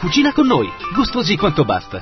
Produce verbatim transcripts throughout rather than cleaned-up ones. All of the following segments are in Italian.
Cucina con noi, gustosi quanto basta.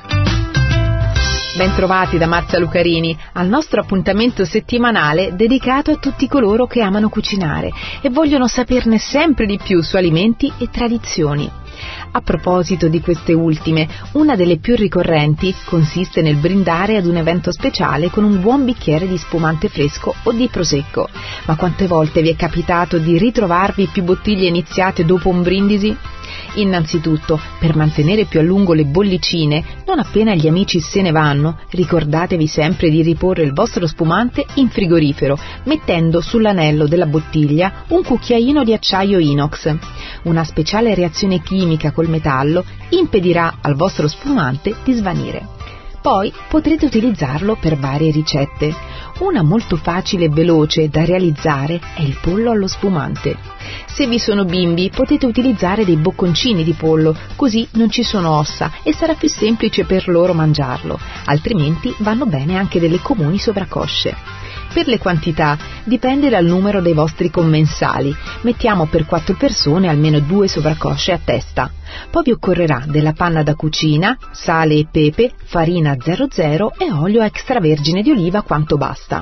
Bentrovati da Marzia Lucarini al nostro appuntamento settimanale dedicato a tutti coloro che amano cucinare e vogliono saperne sempre di più su alimenti e tradizioni. A proposito di queste ultime, una delle più ricorrenti consiste nel brindare ad un evento speciale con un buon bicchiere di spumante fresco o di prosecco. Ma quante volte vi è capitato di ritrovarvi più bottiglie iniziate dopo un brindisi? Innanzitutto, per mantenere più a lungo le bollicine, non appena gli amici se ne vanno, ricordatevi sempre di riporre il vostro spumante in frigorifero, mettendo sull'anello della bottiglia un cucchiaino di acciaio inox. Una speciale reazione chimica col metallo impedirà al vostro spumante di svanire. Poi potrete utilizzarlo per varie ricette. Una molto facile e veloce da realizzare è il pollo allo spumante. Se vi sono bimbi potete utilizzare dei bocconcini di pollo, così non ci sono ossa e sarà più semplice per loro mangiarlo, altrimenti vanno bene anche delle comuni sovracosce. Per le quantità dipende dal numero dei vostri commensali, mettiamo per quattro persone almeno due sovracosce a testa. Poi vi occorrerà della panna da cucina, sale e pepe, farina zero zero e olio extravergine di oliva quanto basta.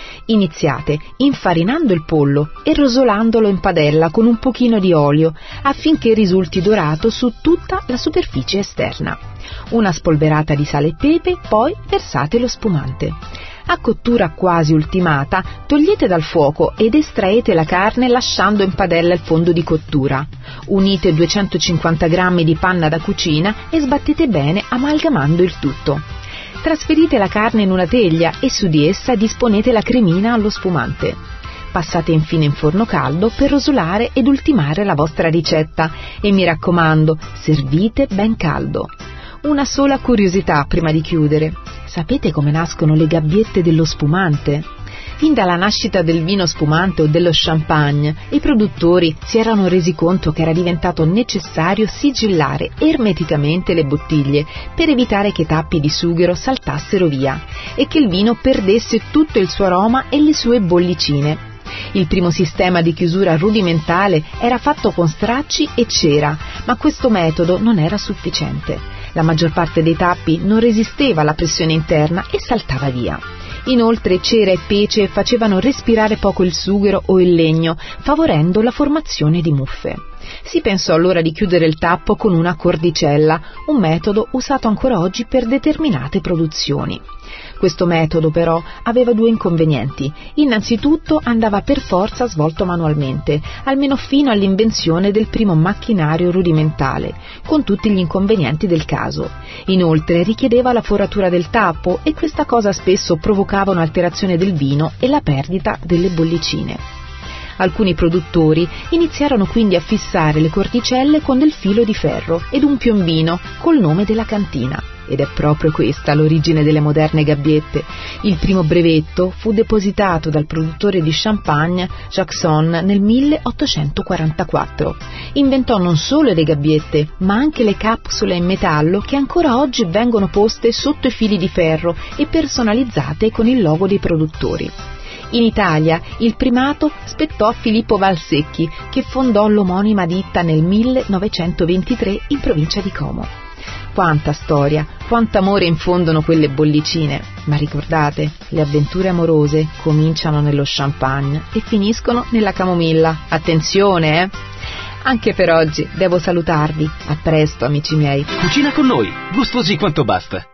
Iniziate infarinando il pollo e rosolandolo in padella con un pochino di olio affinché risulti dorato su tutta la superficie esterna. Una spolverata di sale e pepe, poi versate lo spumante. A cottura quasi ultimata, togliete dal fuoco ed estraete la carne lasciando in padella il fondo di cottura. Unite duecentocinquanta grammi di panna da cucina e sbattete bene amalgamando il tutto. Trasferite la carne in una teglia e su di essa disponete la cremina allo spumante. Passate infine in forno caldo per rosolare ed ultimare la vostra ricetta e mi raccomando, servite ben caldo. Una sola curiosità prima di chiudere. Sapete come nascono le gabbiette dello spumante? Fin dalla nascita del vino spumante o dello champagne, i produttori si erano resi conto che era diventato necessario sigillare ermeticamente le bottiglie per evitare che tappi di sughero saltassero via e che il vino perdesse tutto il suo aroma e le sue bollicine. Il primo sistema di chiusura rudimentale era fatto con stracci e cera, ma questo metodo non era sufficiente. La maggior parte dei tappi non resisteva alla pressione interna e saltava via. Inoltre cera e pece facevano respirare poco il sughero o il legno, favorendo la formazione di muffe. Si pensò allora di chiudere il tappo con una cordicella, un metodo usato ancora oggi per determinate produzioni. Questo metodo però aveva due inconvenienti. Innanzitutto andava per forza svolto manualmente, almeno fino all'invenzione del primo macchinario rudimentale, con tutti gli inconvenienti del caso. Inoltre richiedeva la foratura del tappo e questa cosa spesso provocava un'alterazione del vino e la perdita delle bollicine. Alcuni produttori iniziarono quindi a fissare le cordicelle con del filo di ferro ed un piombino col nome della cantina. Ed è proprio questa l'origine delle moderne gabbiette. Il primo brevetto fu depositato dal produttore di champagne Jackson nel milleottocentoquarantaquattro. Inventò non solo le gabbiette, ma anche le capsule in metallo che ancora oggi vengono poste sotto i fili di ferro e personalizzate con il logo dei produttori. In Italia il primato spettò a Filippo Valsecchi, che fondò l'omonima ditta nel millenovecentoventitré in provincia di Como. Quanta storia, quanto amore infondono quelle bollicine, ma ricordate, le avventure amorose cominciano nello champagne e finiscono nella camomilla. Attenzione, eh! Anche per oggi devo salutarvi. A presto, amici miei. Cucina con noi, gustosi quanto basta.